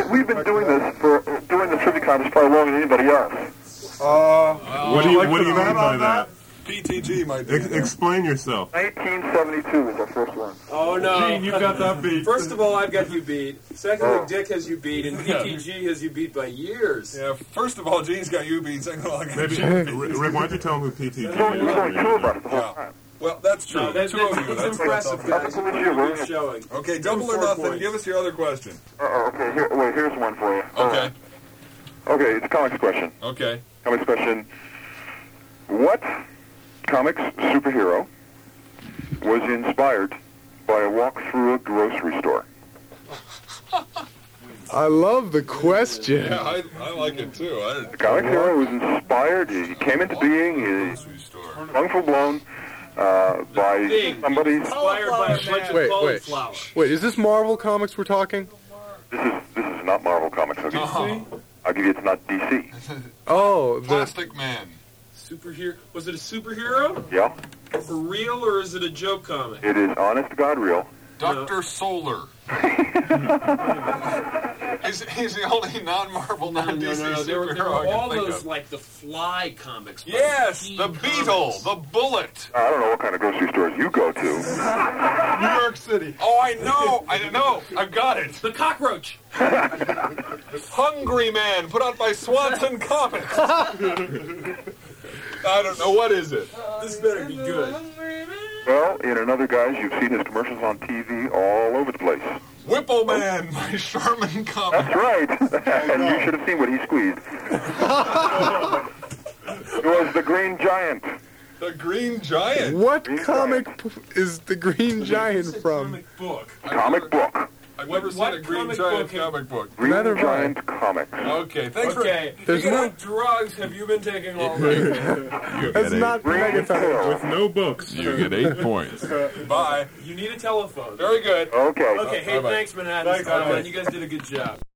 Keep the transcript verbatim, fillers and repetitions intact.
we've been doing this for doing the trivia contest probably longer than anybody else. Uh, what do you What do you mean by that? P T G might be. Ex- explain yourself. nineteen seventy-two was our first one. Oh no! Gene, you got that beat. First of all, I've got you beat. Secondly, Oh. Dick has you beat, and P T G has you beat by years. Yeah. First of all, Gene's got you beat. Second of all, I got Maybe, you Rick, beat. why don't you tell him who P T G is? There's only two of us the whole Yeah. time. Well, that's true. No, that, Two that, of you. it's That's impressive, what I guys. thought. You're doing a good showing. Okay, double or Four nothing. points. Give us your other question. Uh, okay, here, wait, here's one for you. Okay. Okay, it's a comics question. Okay. Comics question. What comics superhero was inspired by a walk through a grocery store? I love the question. Yeah, I, I like it too. I The comic hero was inspired, he came into being, he grocery store. hung full blown uh, by Bing. somebody's... Inspired by a bunch of Wait, wait. cauliflower. Wait, is this Marvel Comics we're talking? This is this is not Marvel Comics. I'll give, you, I'll give you it's not D C. Oh, the Plastic Man. Superhero? Was it a superhero? Yeah, For real, or is it a joke comic? it is honest to God real. Doctor Solar. he's, he's the only non-Marvel, No, no, non-D C no, no. There were, superhero there were I can all think those, of. like, the Fly comics. by Yes, Teen the Beetle, Comics. the Bullet. I don't know what kind of grocery stores you go to. New York City. Oh, I know, I know, I've got it. The cockroach. Hungry Man, put out by Swanson Comics. I don't know, what is it? This better be good. Well, in another guys, you've seen his commercials on T V all over the place. Whipple Man, my Sherman Comic. That's right. And you should have seen what he squeezed. It was the Green Giant. The Green Giant. what Green comic p- is the Green Giant from? Comic book. Comic book. I've never seen What a Green comic Giant book have- comic book. Green Neither have I. Giant Comics. Okay, thanks Okay. There's what no- kind of drugs have you been taking all night? That's not Green Megaton. Pill. With no books. You get eight points. for... Bye. You need a telephone. Very good. Okay. Okay, hey, Bye-bye. thanks, Manhattan. Thanks, Scott, bye-bye. man. You guys did a good job.